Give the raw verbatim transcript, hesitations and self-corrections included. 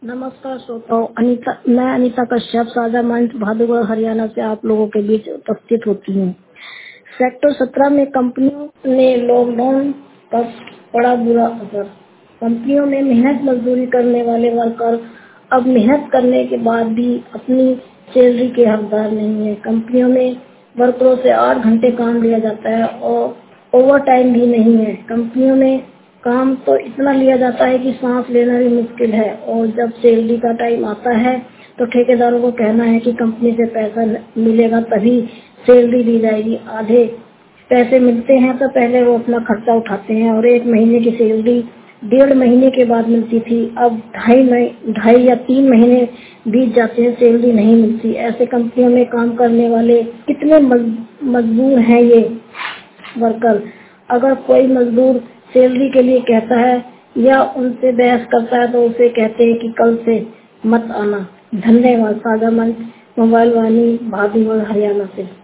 नमस्कार श्रोताओं, अनीता मैं अनीता कश्यप साझा मंच भादुगढ़ हरियाणा से आप लोगों के बीच उपस्थित होती हूँ। सेक्टर सत्रह में कंपनियों ने लॉकडाउन का बड़ा बुरा असर। कंपनियों में मेहनत मजदूरी करने वाले वर्कर अब मेहनत करने के बाद भी अपनी सैलरी के हकदार नहीं है। कंपनियों में वर्करों से आठ घंटे काम लिया जाता है और ओवर टाइम भी नहीं है। कंपनियों में काम तो इतना लिया जाता है कि सांस लेना भी मुश्किल है और जब सैलरी का टाइम आता है तो ठेकेदारों को कहना है कि कंपनी से पैसा मिलेगा तभी सैलरी दी जाएगी। आधे पैसे मिलते हैं तो पहले वो अपना खर्चा उठाते हैं और एक महीने की सैलरी डेढ़ महीने के बाद मिलती थी, अब ढाई महीने ढाई या तीन महीने बीत जाते हैं, सैलरी नहीं मिलती। ऐसे कंपनियों में काम करने वाले कितने मजबूर हैं ये वर्कर। अगर कोई मजदूर सैलरी के लिए कहता है या उनसे बहस करता है तो उसे कहते हैं कि कल से मत आना। धन्यवाद। साझा मंच मोबाइल वाणी भादुगढ़ हरियाणा से।